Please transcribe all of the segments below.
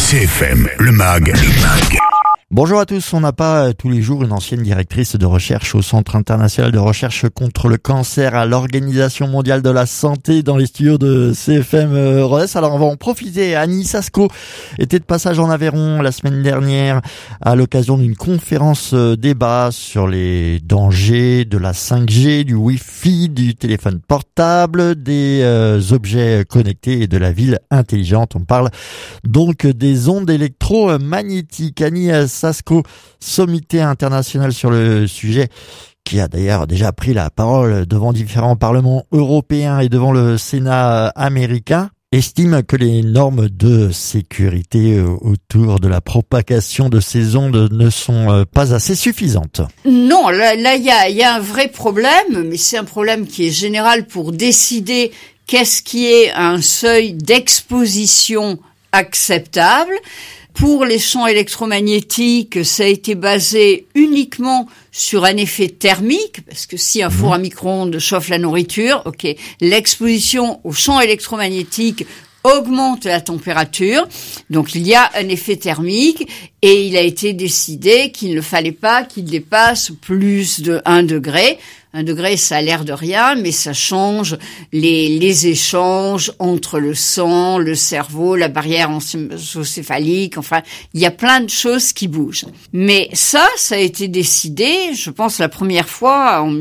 CFM, le MAG. Bonjour à tous, on n'a pas tous les jours une ancienne directrice de recherche au Centre international de recherche contre le cancer à l'Organisation mondiale de la santé dans les studios de CFM Rodez. Alors on va en profiter. Annie Sasko était de passage en Aveyron la semaine dernière à l'occasion d'une conférence débat sur les dangers de la 5G, du Wi-Fi, du téléphone portable, des objets connectés et de la ville intelligente. On parle donc des ondes électromagnétiques. Annie Sasko, sommité international sur le sujet, qui a d'ailleurs déjà pris la parole devant différents parlements européens et devant le Sénat américain, estime que les normes de sécurité autour de la propagation de ces ondes ne sont pas assez suffisantes. Non, là il y a un vrai problème, mais c'est un problème qui est général pour décider qu'est-ce qui est un seuil d'exposition acceptable. Pour les champs électromagnétiques, ça a été basé uniquement sur un effet thermique, parce que si un four à micro-ondes chauffe la nourriture, l'exposition aux champs électromagnétiques augmente la température, donc il y a un effet thermique, et il a été décidé qu'il ne fallait pas qu'il dépasse plus de 1 degré. 1 degré, ça a l'air de rien, mais ça change les échanges entre le sang, le cerveau, la barrière encéphalique, enfin, il y a plein de choses qui bougent. Mais ça a été décidé, je pense la première fois en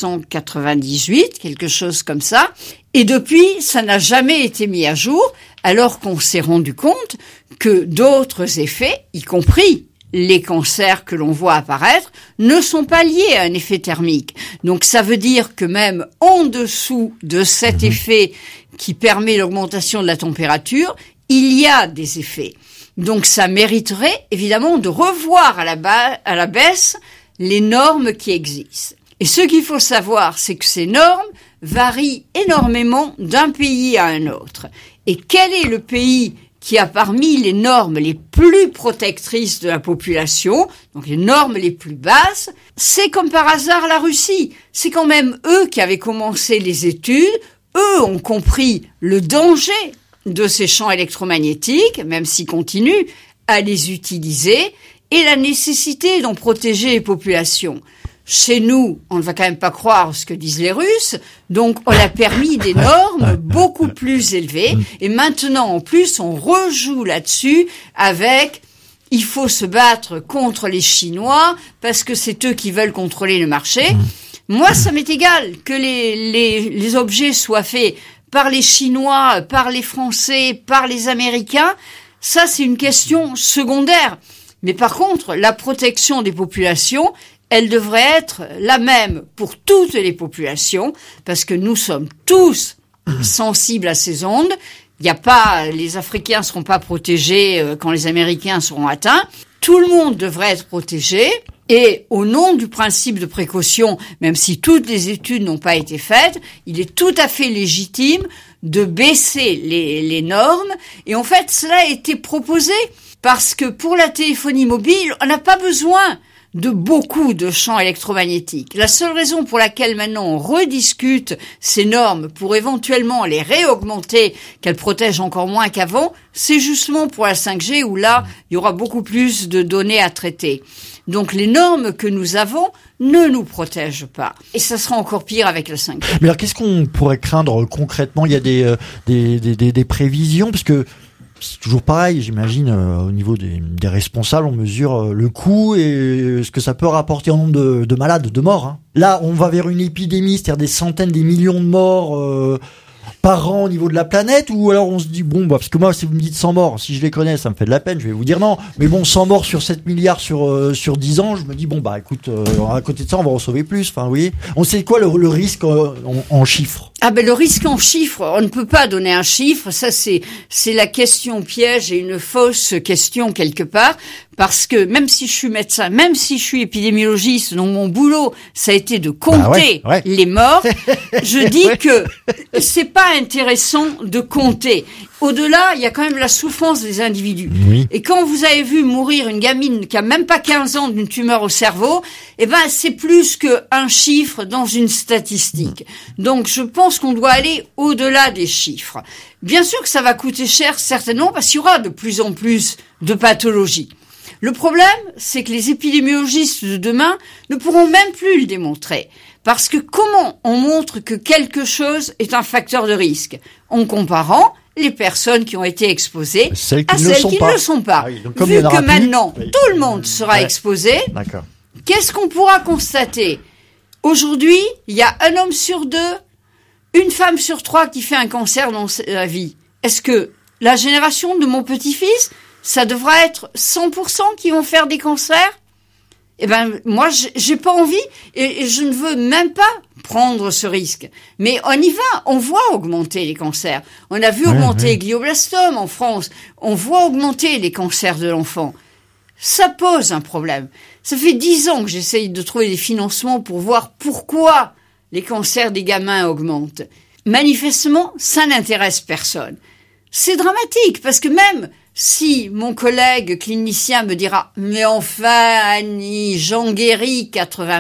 1998, quelque chose comme ça, et depuis, ça n'a jamais été mis à jour, alors qu'on s'est rendu compte que d'autres effets, y compris les cancers que l'on voit apparaître, ne sont pas liés à un effet thermique. Donc ça veut dire que même en dessous de cet effet qui permet l'augmentation de la température, il y a des effets. Donc ça mériterait évidemment de revoir à la baisse les normes qui existent. Et ce qu'il faut savoir, c'est que ces normes varient énormément d'un pays à un autre. Et quel est le pays qui a parmi les normes les plus protectrices de la population, donc les normes les plus basses, c'est comme par hasard la Russie. C'est quand même eux qui avaient commencé les études, eux ont compris le danger de ces champs électromagnétiques, même s'ils continuent à les utiliser, et la nécessité d'en protéger les populations. Chez nous, on ne va quand même pas croire ce que disent les Russes, donc on a permis des normes beaucoup plus élevées, et maintenant en plus on rejoue là-dessus avec il faut se battre contre les Chinois parce que c'est eux qui veulent contrôler le marché. Moi ça m'est égal que les objets soient faits par les Chinois, par les Français, par les Américains, ça c'est une question secondaire. Mais par contre, la protection des populations, elle devrait être la même pour toutes les populations, parce que nous sommes tous sensibles à ces ondes. Les Africains seront pas protégés quand les Américains seront atteints. Tout le monde devrait être protégé. Et au nom du principe de précaution, même si toutes les études n'ont pas été faites, il est tout à fait légitime de baisser les normes. Et en fait, cela a été proposé parce que pour la téléphonie mobile, on n'a pas besoin de beaucoup de champs électromagnétiques. La seule raison pour laquelle maintenant on rediscute ces normes pour éventuellement les réaugmenter, qu'elles protègent encore moins qu'avant, c'est justement pour la 5G où là, il y aura beaucoup plus de données à traiter. Donc les normes que nous avons ne nous protègent pas. Et ça sera encore pire avec la 5G. Mais alors qu'est-ce qu'on pourrait craindre concrètement ? Il y a des prévisions, parce que c'est toujours pareil, j'imagine, au niveau des responsables, on mesure le coût et ce que ça peut rapporter en nombre de malades, de morts. Hein. Là, on va vers une épidémie, c'est-à-dire des centaines, des millions de morts par an au niveau de la planète, ou alors on se dit, parce que moi, si vous me dites 100 morts, si je les connais, ça me fait de la peine, je vais vous dire non. Mais 100 morts sur 7 milliards sur 10 ans, je me dis, écoute, à côté de ça, on va en sauver plus. Enfin, vous voyez, on sait quoi le risque en chiffres ? Le risque en chiffres, on ne peut pas donner un chiffre, ça c'est la question piège et une fausse question quelque part, parce que même si je suis médecin, même si je suis épidémiologiste, donc mon boulot, ça a été de compter les morts, je dis que c'est pas intéressant de compter. Au-delà, il y a quand même la souffrance des individus. Oui. Et quand vous avez vu mourir une gamine qui a même pas 15 ans d'une tumeur au cerveau, c'est plus qu'un chiffre dans une statistique. Donc, je pense qu'on doit aller au-delà des chiffres. Bien sûr que ça va coûter cher, certainement, parce qu'il y aura de plus en plus de pathologies. Le problème, c'est que les épidémiologistes de demain ne pourront même plus le démontrer. Parce que comment on montre que quelque chose est un facteur de risque? En comparant les personnes qui ont été exposées à celles qui ne le sont pas. Oui, donc, vu que maintenant, tout le monde sera exposé, qu'est-ce qu'on pourra constater? Aujourd'hui, il y a un homme sur 2, une femme sur 3 qui fait un cancer dans sa vie. Est-ce que la génération de mon petit-fils, ça devra être 100% qui vont faire des cancers? Moi, j'ai pas envie et je ne veux même pas prendre ce risque. Mais on y va, on voit augmenter les cancers. On a vu augmenter les glioblastomes en France. On voit augmenter les cancers de l'enfant. Ça pose un problème. Ça fait 10 ans que j'essaye de trouver des financements pour voir pourquoi les cancers des gamins augmentent. Manifestement, ça n'intéresse personne. C'est dramatique parce que même si mon collègue clinicien me dira « Mais enfin, Annie, j'en guéris 80%. »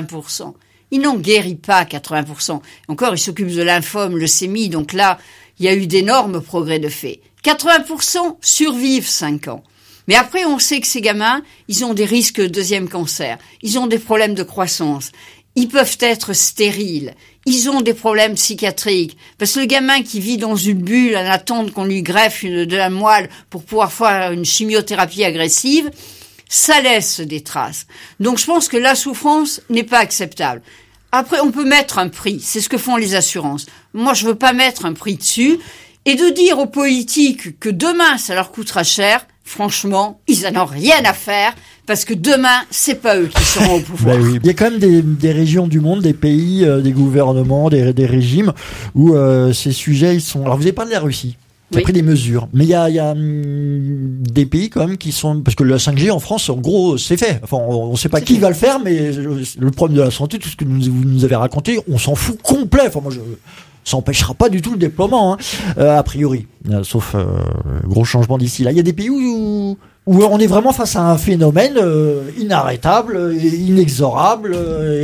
Il n'en guérit pas 80%. Encore, il s'occupe de lymphome, leucémie, donc là, il y a eu d'énormes progrès de fait. 80% survivent 5 ans. Mais après, on sait que ces gamins, ils ont des risques de deuxième cancer. Ils ont des problèmes de croissance. Ils peuvent être stériles. Ils ont des problèmes psychiatriques. Parce que le gamin qui vit dans une bulle en attendant qu'on lui greffe de la moelle pour pouvoir faire une chimiothérapie agressive, ça laisse des traces. Donc je pense que la souffrance n'est pas acceptable. Après, on peut mettre un prix. C'est ce que font les assurances. Moi, je veux pas mettre un prix dessus. Et de dire aux politiques que demain, ça leur coûtera cher, franchement, ils en ont rien à faire, parce que demain, c'est pas eux qui seront au pouvoir. Oui. Il y a quand même des régions du monde, des pays, des gouvernements, des régimes, où ces sujets, ils sont... Alors, vous avez parlé de la Russie, qui a pris des mesures, mais il y a des pays quand même qui sont... Parce que le 5G en France, en gros, c'est fait. Enfin, on sait pas qui va le faire, mais le problème de la santé, tout ce que vous nous avez raconté, on s'en fout complet. Enfin, moi, ça empêchera pas du tout le déploiement, a priori, sauf gros changement d'ici là. Il y a des pays où on est vraiment face à un phénomène inarrêtable, inexorable,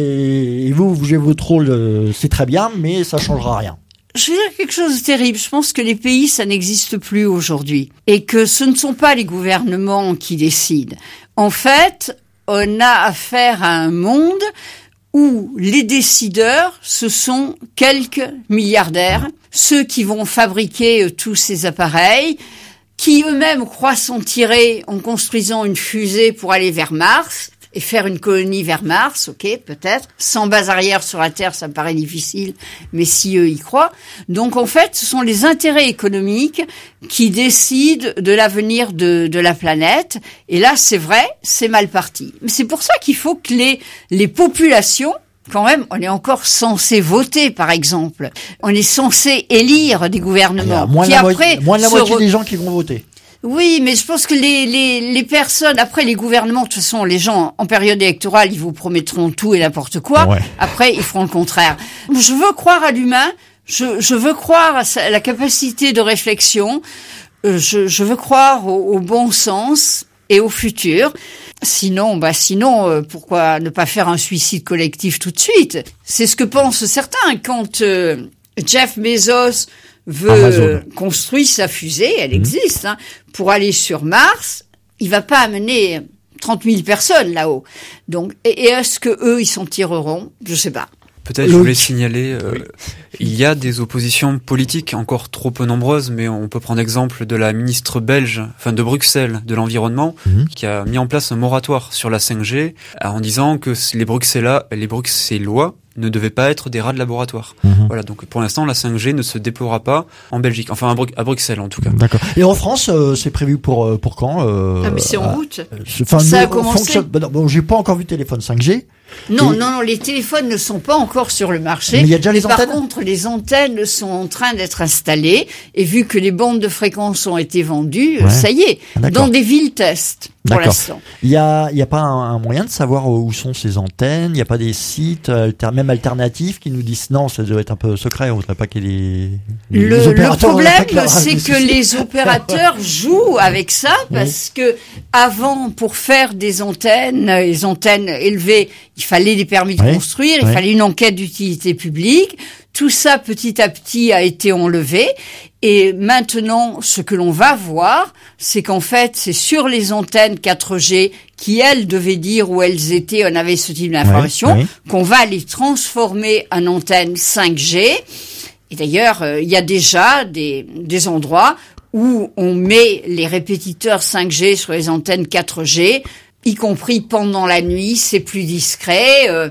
et vous jouez votre rôle, c'est très bien, mais ça changera rien. Je vais dire quelque chose de terrible. Je pense que les pays, ça n'existe plus aujourd'hui, et que ce ne sont pas les gouvernements qui décident. En fait, on a affaire à un monde où les décideurs, ce sont quelques milliardaires, ceux qui vont fabriquer tous ces appareils, qui eux-mêmes croient s'en tirer en construisant une fusée pour aller vers Mars et faire une colonie vers Mars, ok, peut-être. Sans base arrière sur la Terre, ça me paraît difficile, mais si eux y croient. Donc en fait, ce sont les intérêts économiques qui décident de l'avenir de la planète. Et là, c'est vrai, c'est mal parti. Mais c'est pour ça qu'il faut que les populations, quand même, on est encore censé voter, par exemple. On est censé élire des gouvernements. Moins de la moitié des gens qui vont voter. Oui, mais je pense que les personnes, après les gouvernements, de toute façon, les gens, en période électorale, ils vous promettront tout et n'importe quoi. Ouais. Après, ils feront le contraire. Je veux croire à l'humain. Je veux croire à la capacité de réflexion. Je veux croire au bon sens et au futur. Sinon, pourquoi ne pas faire un suicide collectif tout de suite? C'est ce que pensent certains. Quand Jeff Bezos veut construire sa fusée, elle existe, pour aller sur Mars, il va pas amener 30 000 personnes là-haut. Donc, et est-ce que eux, ils s'en tireront? Je sais pas. Peut-être, je voulais signaler, il y a des oppositions politiques encore trop peu nombreuses, mais on peut prendre l'exemple de la ministre belge, de Bruxelles, de l'environnement, qui a mis en place un moratoire sur la 5G, en disant que les Bruxellois ne devaient pas être des rats de laboratoire. Voilà, donc pour l'instant, la 5G ne se déploiera pas en Belgique, enfin à Bruxelles en tout cas. D'accord. Et en France, c'est prévu pour quand mais c'est en route. Ça a commencé. J'ai pas encore vu téléphone 5G. Non, les téléphones ne sont pas encore sur le marché. Mais il y a déjà les antennes. Par contre, les antennes sont en train d'être installées et vu que les bandes de fréquences ont été vendues, ça y est, dans des villes tests pour l'instant. Il y a pas un moyen de savoir où sont ces antennes. Il n'y a pas des sites même alternatifs qui nous disent non, ça doit être un peu secret. On voudrait pas qu'il y ait le problème, c'est que les opérateurs jouent avec ça parce que avant, pour faire des antennes, les antennes élevées, il fallait des permis de construire, il fallait une enquête d'utilité publique. Tout ça, petit à petit, a été enlevé. Et maintenant, ce que l'on va voir, c'est qu'en fait, c'est sur les antennes 4G qui, elles, devaient dire où elles étaient, on avait ce type d'information, qu'on va les transformer en antennes 5G. Et d'ailleurs, il y a déjà des endroits où on met les répétiteurs 5G sur les antennes 4G, y compris pendant la nuit, c'est plus discret.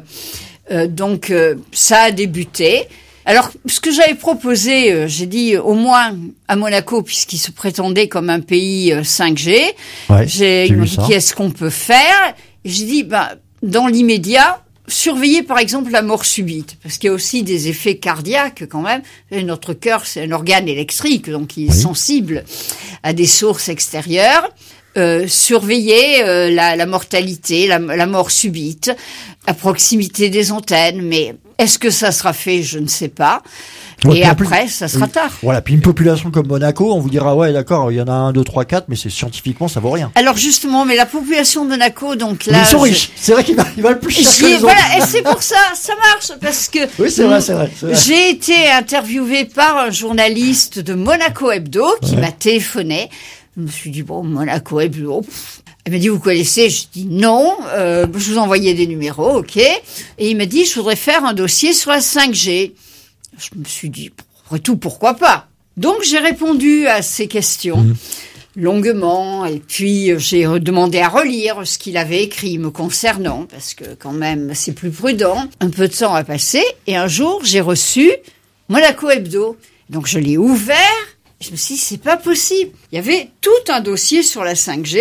Donc, ça a débuté. Alors, ce que j'avais proposé, j'ai dit au moins à Monaco, puisqu'il se prétendait comme un pays 5G, ils m'ont dit qu'est-ce qu'on peut faire. Et j'ai dit, dans l'immédiat, surveiller par exemple la mort subite, parce qu'il y a aussi des effets cardiaques quand même. Et notre cœur, c'est un organe électrique, donc il est sensible à des sources extérieures. Surveiller la mortalité, la mort subite, à proximité des antennes, mais est-ce que ça sera fait? Je ne sais pas. Et après, ça sera tard. Voilà. Puis une population comme Monaco, on vous dira, ouais, d'accord, il y en a 1, 2, 3, 4, mais c'est scientifiquement, ça vaut rien. Alors justement, mais la population de Monaco, donc là. Ils sont riches. C'est vrai qu'ils valent plus cher que les autres. Voilà, et c'est pour ça marche, parce que. Oui, c'est vrai. J'ai été interviewée par un journaliste de Monaco Hebdo qui m'a téléphoné. Je me suis dit, Monaco Hebdo. Elle m'a dit, vous connaissez? Je dis non, je vous envoyais des numéros, ok. Et il m'a dit, je voudrais faire un dossier sur la 5G. Je me suis dit, après tout, pourquoi pas? Donc, j'ai répondu à ces questions longuement, et puis j'ai demandé à relire ce qu'il avait écrit me concernant, parce que quand même, c'est plus prudent. Un peu de temps a passé, et un jour, j'ai reçu Monaco Hebdo. Donc, je l'ai ouvert, et je me suis dit, c'est pas possible. Il y avait tout un dossier sur la 5G,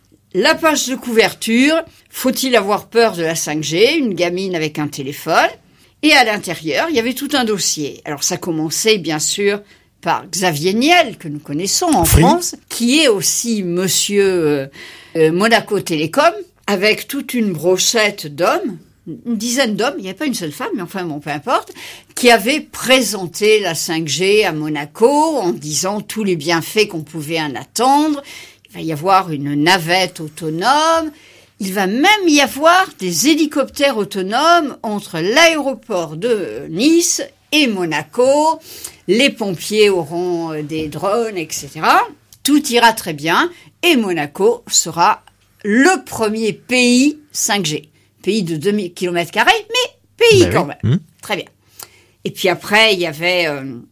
la page de couverture, faut-il avoir peur de la 5G, une gamine avec un téléphone. Et à l'intérieur, il y avait tout un dossier. Alors ça commençait bien sûr par Xavier Niel, que nous connaissons en France, qui est aussi monsieur Monaco Télécom, avec toute une brochette d'hommes, une dizaine d'hommes, il n'y avait pas une seule femme, mais enfin bon, peu importe, qui avaient présenté la 5G à Monaco en disant tous les bienfaits qu'on pouvait en attendre. Il va y avoir une navette autonome. Il va même y avoir des hélicoptères autonomes entre l'aéroport de Nice et Monaco. Les pompiers auront des drones, etc. Tout ira très bien et Monaco sera le premier pays 5G. Pays de 2000 km², mais pays quand même. Très bien. Et puis après, il y avait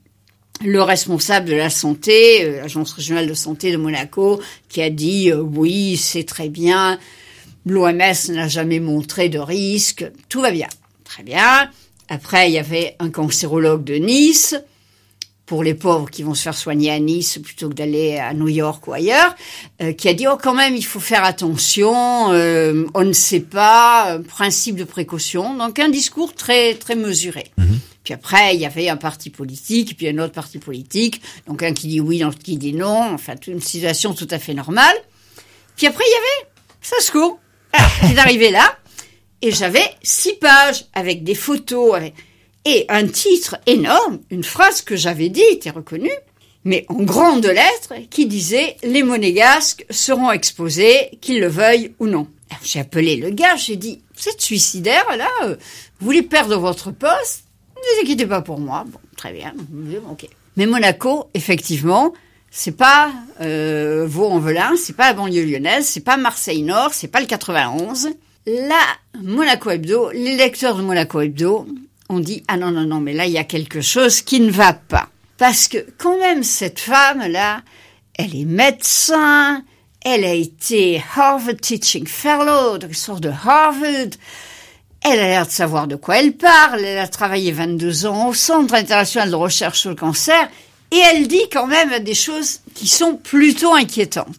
le responsable de la santé, l'Agence régionale de santé de Monaco, qui a dit oui, c'est très bien. L'OMS n'a jamais montré de risque, tout va bien. Très bien. Après, il y avait un cancérologue de Nice, pour les pauvres qui vont se faire soigner à Nice plutôt que d'aller à New York ou ailleurs, qui a dit, quand même, il faut faire attention, on ne sait pas, principe de précaution. Donc, un discours très, très mesuré. Puis après, il y avait un parti politique, puis un autre parti politique, donc un qui dit oui, l'autre qui dit non, enfin, une situation tout à fait normale. Puis après, il y avait Sasco. J'ai arrivé là, et j'avais 6 pages avec des photos, et un titre énorme, une phrase que j'avais dite et reconnue, mais en grandes lettres, qui disait « Les monégasques seront exposés, qu'ils le veuillent ou non ». J'ai appelé le gars, j'ai dit « Vous êtes suicidaire, là, vous voulez perdre votre poste ? Ne vous inquiétez pas pour moi. » Bon, très bien, ok. Mais Monaco, effectivement, c'est pas Vaux-en-Velin, c'est pas la banlieue lyonnaise, c'est pas Marseille-Nord, c'est pas le 91. Là, Monaco Hebdo, les lecteurs de Monaco Hebdo ont dit « Ah non, mais là, il y a quelque chose qui ne va pas. » Parce que quand même, cette femme-là, elle est médecin, elle a été Harvard Teaching Fellow, donc sorte de Harvard. Elle a l'air de savoir de quoi elle parle, elle a travaillé 22 ans au Centre international de recherche sur le cancer, et elle dit quand même des choses qui sont plutôt inquiétantes.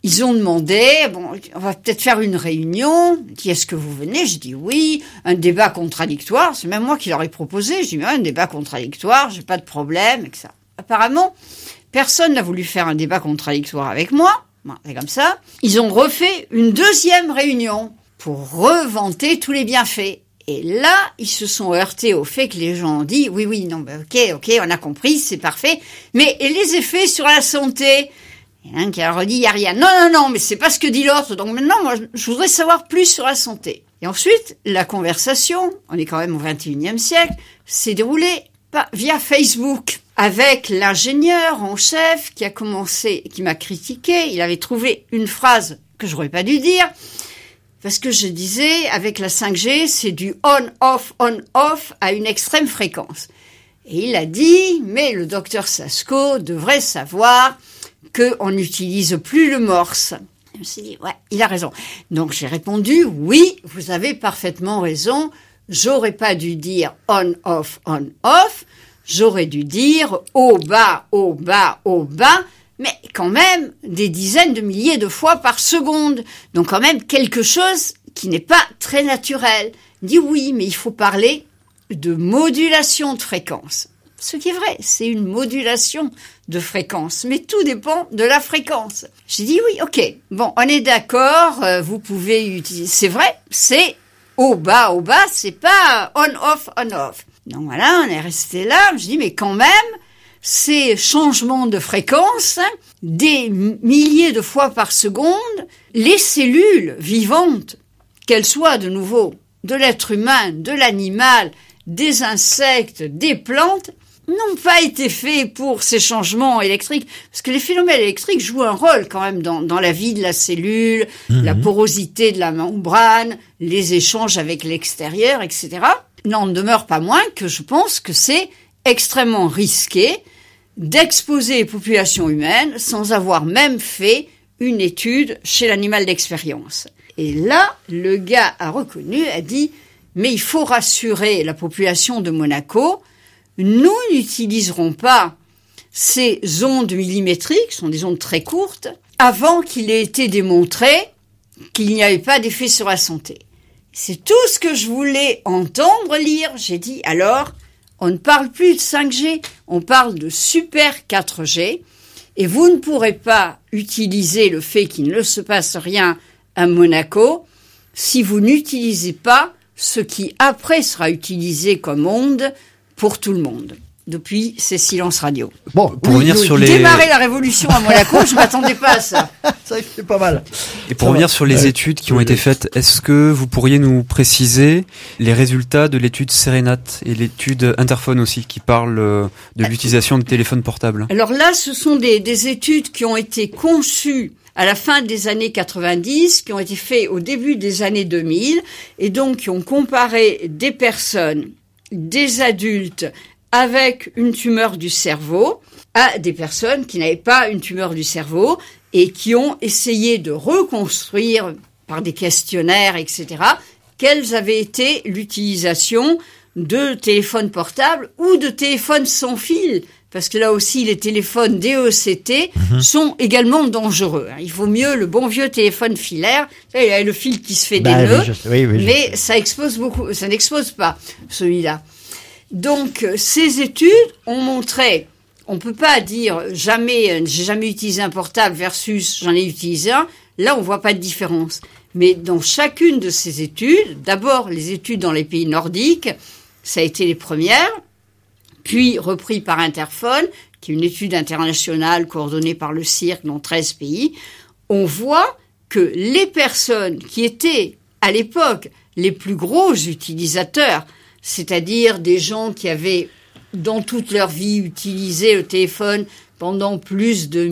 Ils ont demandé, bon, on va peut-être faire une réunion. Qui est-ce que vous venez? J'ai dit oui. Un débat contradictoire. C'est même moi qui leur ai proposé. J'ai dit, un débat contradictoire, j'ai pas de problème, et que ça. Apparemment, personne n'a voulu faire un débat contradictoire avec moi. Bon, c'est comme ça. Ils ont refait une deuxième réunion pour revanter tous les bienfaits. Et là, ils se sont heurtés au fait que les gens ont dit, oui, non, ben, ok, on a compris, c'est parfait. Mais, et les effets sur la santé? Il y en a un qui a redit, il n'y a rien. Non, mais c'est pas ce que dit l'autre. Donc maintenant, moi, je voudrais savoir plus sur la santé. Et ensuite, la conversation, on est quand même au XXIe siècle, s'est déroulée via Facebook. Avec l'ingénieur en chef qui m'a critiqué. Il avait trouvé une phrase que j'aurais pas dû dire. Parce que je disais, avec la 5G, c'est du on-off à une extrême fréquence. Et il a dit, mais le docteur Sasko devrait savoir qu'on n'utilise plus le morse. Je me suis dit, ouais, il a raison. Donc j'ai répondu, oui, vous avez parfaitement raison. J'aurais pas dû dire on-off. J'aurais dû dire au bas, mais quand même des dizaines de milliers de fois par seconde. Donc quand même quelque chose qui n'est pas très naturel. Il dit oui, mais il faut parler de modulation de fréquence. Ce qui est vrai, c'est une modulation de fréquence, mais tout dépend de la fréquence. J'ai dit oui, ok, bon, on est d'accord, vous pouvez utiliser, c'est vrai, c'est au bas, c'est pas on-off. Donc voilà, on est resté là, je dis mais quand même, ces changements de fréquence, des milliers de fois par seconde, les cellules vivantes, qu'elles soient de nouveau de l'être humain, de l'animal, des insectes, des plantes, n'ont pas été faits pour ces changements électriques. Parce que les phénomènes électriques jouent un rôle quand même dans la vie de la cellule, la porosité de la membrane, les échanges avec l'extérieur, etc. N'en demeure pas moins que je pense que c'est extrêmement risqué d'exposer les populations humaines sans avoir même fait une étude chez l'animal d'expérience. Et là, le gars a reconnu, a dit « Mais il faut rassurer la population de Monaco, nous n'utiliserons pas ces ondes millimétriques, ce sont des ondes très courtes, avant qu'il ait été démontré qu'il n'y avait pas d'effet sur la santé. » C'est tout ce que je voulais entendre lire. J'ai dit, alors, on ne parle plus de 5G, on parle de super 4G, et vous ne pourrez pas utiliser le fait qu'il ne se passe rien à Monaco si vous n'utilisez pas ce qui après sera utilisé comme onde pour tout le monde. Depuis, c'est silence radio. Bon, pour revenir sur les... Démarrer la révolution à Monaco, je m'attendais pas à ça. C'est pas mal. Et pour revenir sur les études qui ont été faites, est-ce que vous pourriez nous préciser les résultats de l'étude Sérénate et l'étude Interphone aussi, qui parle de l'utilisation de téléphones portables? Alors là, ce sont des études qui ont été conçues à la fin des années 90, qui ont été faites au début des années 2000, et donc qui ont comparé des personnes, des adultes, avec une tumeur du cerveau à des personnes qui n'avaient pas une tumeur du cerveau et qui ont essayé de reconstruire par des questionnaires, etc., quelles avaient été l'utilisation de téléphones portables ou de téléphones sans fil. Parce que là aussi, les téléphones DECT sont également dangereux. Il vaut mieux le bon vieux téléphone filaire. Il y a le fil qui se fait des nœuds, mais ça expose beaucoup. Ça n'expose pas, celui-là. Donc, ces études ont montré, on peut pas dire j'ai jamais utilisé un portable versus j'en ai utilisé un. Là, on voit pas de différence. Mais dans chacune de ces études, d'abord les études dans les pays nordiques, ça a été les premières, puis repris par Interphone, qui est une étude internationale coordonnée par le CIRC dans 13 pays. On voit que les personnes qui étaient, à l'époque, les plus gros utilisateurs, c'est-à-dire des gens qui avaient, dans toute leur vie, utilisé le téléphone pendant plus de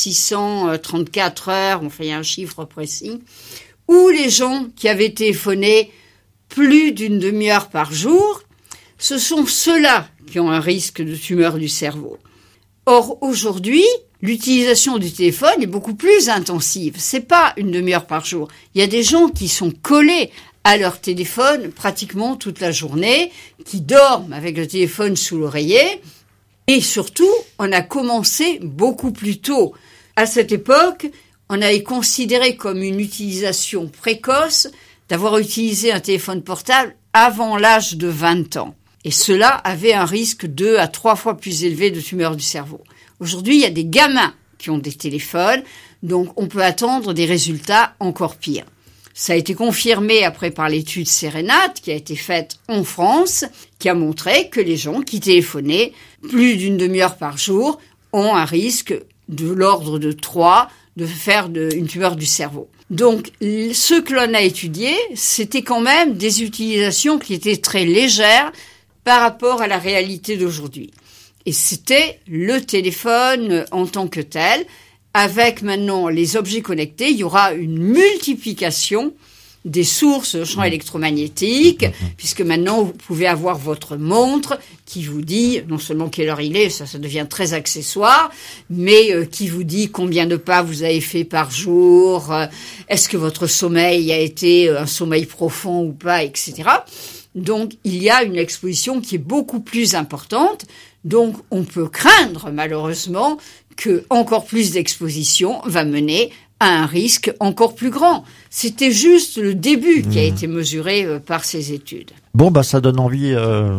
1634 heures, enfin il y a un chiffre précis, ou les gens qui avaient téléphoné plus d'une demi-heure par jour, ce sont ceux-là qui ont un risque de tumeur du cerveau. Or, aujourd'hui, l'utilisation du téléphone est beaucoup plus intensive. C'est pas une demi-heure par jour. Il y a des gens qui sont collés à leur téléphone pratiquement toute la journée, qui dorment avec le téléphone sous l'oreiller. Et surtout, on a commencé beaucoup plus tôt. À cette époque, on avait considéré comme une utilisation précoce d'avoir utilisé un téléphone portable avant l'âge de 20 ans. Et cela avait un risque 2 à 3 fois plus élevé de tumeur du cerveau. Aujourd'hui, il y a des gamins qui ont des téléphones, donc on peut attendre des résultats encore pires. Ça a été confirmé après par l'étude Sérénate qui a été faite en France, qui a montré que les gens qui téléphonaient plus d'une demi-heure par jour ont un risque de l'ordre de 3 de faire une tumeur du cerveau. Donc, ce que l'on a étudié, c'était quand même des utilisations qui étaient très légères par rapport à la réalité d'aujourd'hui. Et c'était le téléphone en tant que tel. Avec maintenant les objets connectés, il y aura une multiplication des sources de champs électromagnétiques, puisque maintenant vous pouvez avoir votre montre qui vous dit non seulement quelle heure il est, ça devient très accessoire, mais qui vous dit combien de pas vous avez fait par jour, est-ce que votre sommeil a été un sommeil profond ou pas, etc. Donc il y a une exposition qui est beaucoup plus importante, donc on peut craindre malheureusement que encore plus d'exposition va mener à un risque encore plus grand. C'était juste le début qui a été mesuré par ces études. Bon, ça donne envie...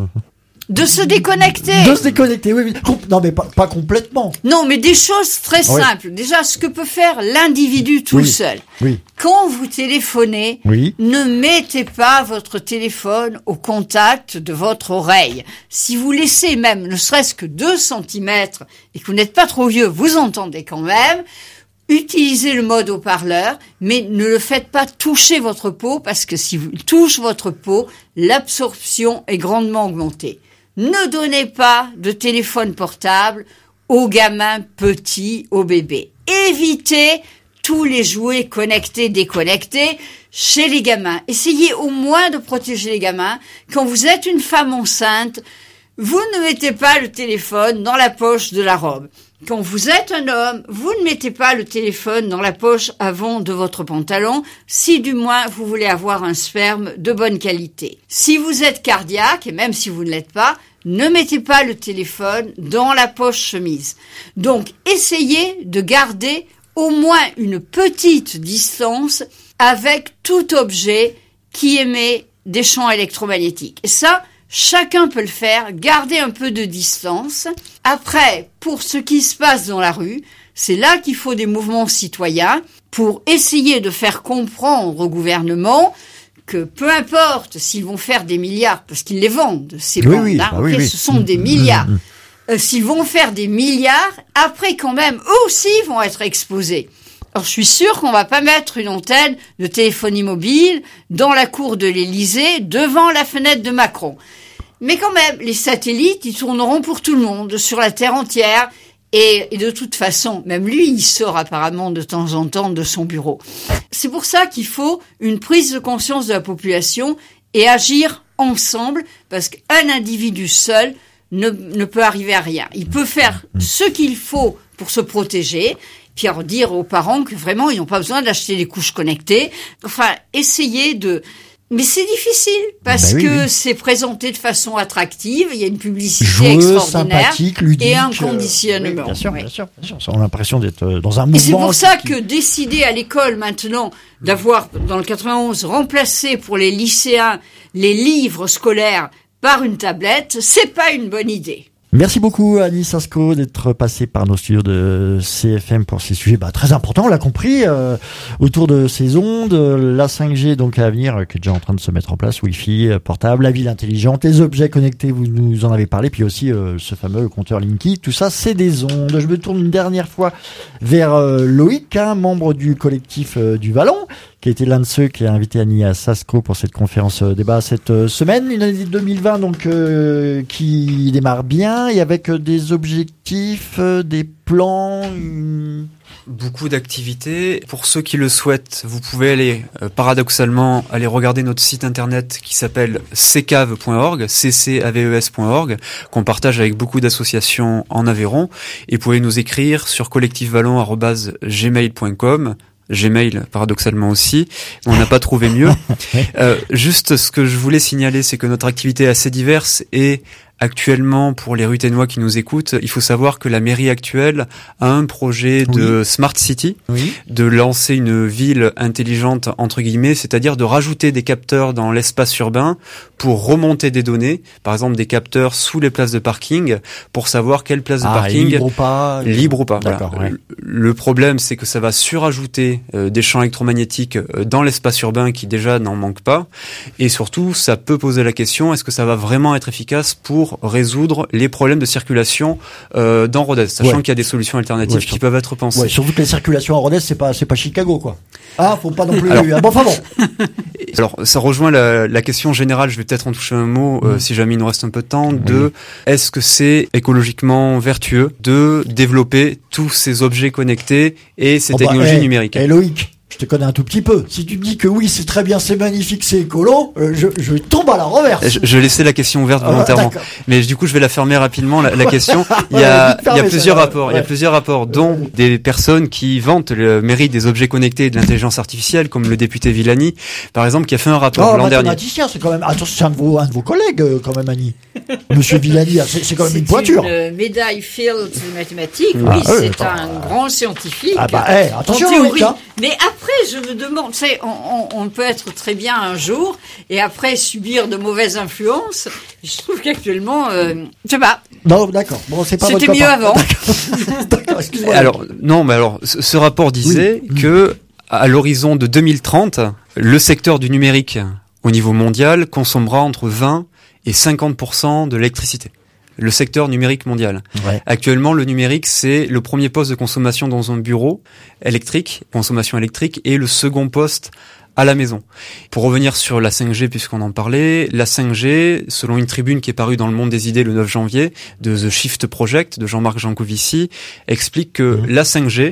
De se déconnecter. De se déconnecter, oui. Non, mais pas complètement. Non, mais des choses très simples. Déjà, ce que peut faire l'individu tout seul. Oui. Quand vous téléphonez, ne mettez pas votre téléphone au contact de votre oreille. Si vous laissez même, ne serait-ce que 2 centimètres, et que vous n'êtes pas trop vieux, vous entendez quand même, utilisez le mode haut-parleur, mais ne le faites pas toucher votre peau, parce que si vous touchez votre peau, l'absorption est grandement augmentée. Ne donnez pas de téléphone portable aux gamins petits, aux bébés. Évitez tous les jouets connectés, déconnectés chez les gamins. Essayez au moins de protéger les gamins. Quand vous êtes une femme enceinte, vous ne mettez pas le téléphone dans la poche de la robe. Quand vous êtes un homme, vous ne mettez pas le téléphone dans la poche avant de votre pantalon, si du moins vous voulez avoir un sperme de bonne qualité. Si vous êtes cardiaque, et même si vous ne l'êtes pas, ne mettez pas le téléphone dans la poche chemise. Donc, essayez de garder au moins une petite distance avec tout objet qui émet des champs électromagnétiques. Et ça, chacun peut le faire, garder un peu de distance. Après, pour ce qui se passe dans la rue, c'est là qu'il faut des mouvements citoyens pour essayer de faire comprendre au gouvernement que peu importe s'ils vont faire des milliards, parce qu'ils les vendent, ces bandes, ce sont des milliards. S'ils vont faire des milliards, après quand même, eux aussi vont être exposés. Alors je suis sûre qu'on va pas mettre une antenne de téléphonie mobile dans la cour de l'Élysée, devant la fenêtre de Macron. Mais quand même, les satellites, ils tourneront pour tout le monde, sur la Terre entière. Et de toute façon, même lui, il sort apparemment de temps en temps de son bureau. C'est pour ça qu'il faut une prise de conscience de la population et agir ensemble, parce qu'un individu seul ne peut arriver à rien. Il peut faire ce qu'il faut pour se protéger, puis alors dire aux parents que vraiment, ils n'ont pas besoin d'acheter des couches connectées. Enfin, essayer de... Mais c'est difficile, parce que c'est présenté de façon attractive, il y a une publicité extraordinaire ludique, et un conditionnement. Bien sûr. On a l'impression d'être dans un mouvement. Et c'est pour ça que décider à l'école maintenant d'avoir, dans le 91, remplacé pour les lycéens les livres scolaires par une tablette, c'est pas une bonne idée. Merci beaucoup Annie Sasco d'être passée par nos studios de CFM pour ces sujets très importants, on l'a compris, autour de ces ondes, la 5G donc à venir, qui est déjà en train de se mettre en place, Wi-Fi, portable, la ville intelligente, les objets connectés, vous nous en avez parlé, puis aussi ce fameux compteur Linky, tout ça c'est des ondes. Je me tourne une dernière fois vers Loïc, membre du collectif du Vallon, qui a été l'un de ceux qui a invité Annie Sasco pour cette conférence débat cette semaine, une année 2020 donc qui démarre bien et avec des objectifs, des plans, beaucoup d'activités. Pour ceux qui le souhaitent, vous pouvez aller paradoxalement aller regarder notre site internet qui s'appelle ccaves.org, ccaves.org, qu'on partage avec beaucoup d'associations en Aveyron, et vous pouvez nous écrire sur collectifvallon@gmail.com. Gmail, paradoxalement aussi. On n'a pas trouvé mieux. Juste ce que je voulais signaler, c'est que notre activité est assez diverse et Actuellement, pour les Ruthénois qui nous écoutent, il faut savoir que la mairie actuelle a un projet de Smart City, de lancer une ville intelligente, entre guillemets, c'est-à-dire de rajouter des capteurs dans l'espace urbain pour remonter des données, par exemple des capteurs sous les places de parking, pour savoir quelle place de parking libre ou pas. Voilà. Ouais. Le problème, c'est que ça va surajouter des champs électromagnétiques dans l'espace urbain qui déjà n'en manque pas, et surtout, ça peut poser la question, est-ce que ça va vraiment être efficace pour résoudre les problèmes de circulation dans Rodez, sachant qu'il y a des solutions alternatives qui peuvent être pensées. Ouais, surtout que les circulations à Rodez, c'est pas Chicago, quoi. Ah, faut pas non plus. Enfin bon. Alors, ça rejoint la question générale. Je vais peut-être en toucher un mot, si jamais il nous reste un peu de temps. Est-ce que c'est écologiquement vertueux de développer tous ces objets connectés et ces technologies numériques? Loïc, je te connais un tout petit peu. Si tu me dis que oui, c'est très bien, c'est magnifique, c'est écolo, je tombe à la reverse. Je laissais la question ouverte volontairement. Mais du coup, je vais la fermer rapidement, la question. Il y a plusieurs rapports. Il y a plusieurs rapports, dont des personnes qui vantent le mérite des objets connectés et de l'intelligence artificielle, comme le député Villani, par exemple, qui a fait un rapport l'an dernier. C'est quand même, attention, c'est un de vos collègues, quand même, Annie. Monsieur Villani, c'est quand même une pointure. C'est une médaille Fields de mathématiques. Oui, c'est un grand scientifique. Attention, théorie. Mais après, je me demande, on peut être très bien un jour et après subir de mauvaises influences. Je trouve qu'actuellement, je sais pas. Non, d'accord. Bon, c'est pas C'était mieux avant. D'accord, excuse-moi. Alors, ce rapport disait que, à l'horizon de 2030, le secteur du numérique au niveau mondial consommera entre 20 et 50% de l'électricité. Le secteur numérique mondial. Ouais. Actuellement, le numérique, c'est le premier poste de consommation dans un bureau électrique, consommation électrique, et le second poste à la maison. Pour revenir sur la 5G, puisqu'on en parlait, la 5G, selon une tribune qui est parue dans Le Monde des Idées le 9 janvier, de The Shift Project, de Jean-Marc Jancovici, explique que la 5G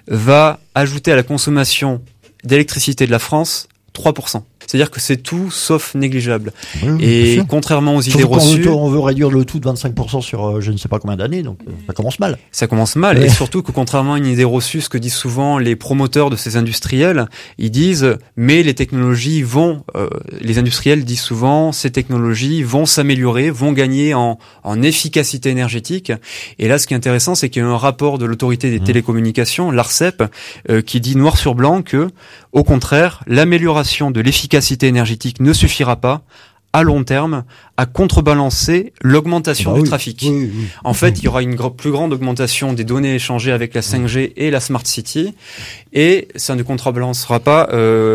va ajouter à la consommation d'électricité de la France 3%. C'est-à-dire que c'est tout sauf négligeable. Et contrairement aux idées reçues... On veut réduire le tout de 25% sur je ne sais pas combien d'années, donc ça commence mal. Ça commence mal, et surtout que contrairement à une idée reçue, ce que disent souvent les promoteurs de ces industriels, ils disent, mais les technologies vont... les industriels disent souvent, ces technologies vont s'améliorer, vont gagner en efficacité énergétique. Et là, ce qui est intéressant, c'est qu'il y a un rapport de l'autorité des télécommunications, l'ARCEP, qui dit noir sur blanc que, au contraire, l'amélioration de l'efficacité énergétique ne suffira pas à long terme à contrebalancer l'augmentation du trafic. En fait, il y aura une plus grande augmentation des données échangées avec la 5G et la Smart City, et ça ne contrebalancera pas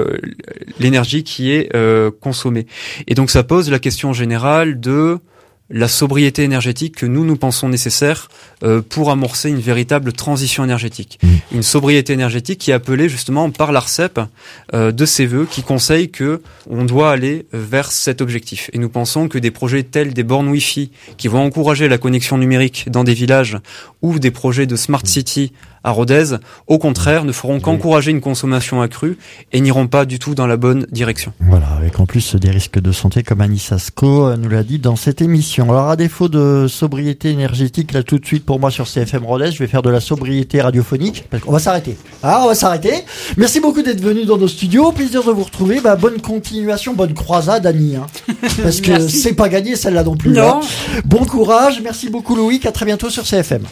l'énergie qui est consommée. Et donc ça pose la question générale de la sobriété énergétique que nous pensons nécessaire pour amorcer une véritable transition énergétique. Une sobriété énergétique qui est appelée justement par l'ARCEP de ses vœux, qui conseille que on doit aller vers cet objectif. Et nous pensons que des projets tels des bornes Wi-Fi qui vont encourager la connexion numérique dans des villages, ou des projets de Smart City à Rodez, au contraire, ne feront qu'encourager une consommation accrue et n'iront pas du tout dans la bonne direction. Voilà, avec en plus des risques de santé, comme Annie Sasko nous l'a dit dans cette émission. Alors, à défaut de sobriété énergétique, là tout de suite pour moi sur CFM Rodez, je vais faire de la sobriété radiophonique, parce qu'on va s'arrêter. On va s'arrêter. Merci beaucoup d'être venu dans nos studios. Plaisir de vous retrouver. Bonne continuation, bonne croisade, Annie. Parce que c'est pas gagné celle-là non plus. Non. Bon courage. Merci beaucoup, Loïc. À très bientôt sur CFM.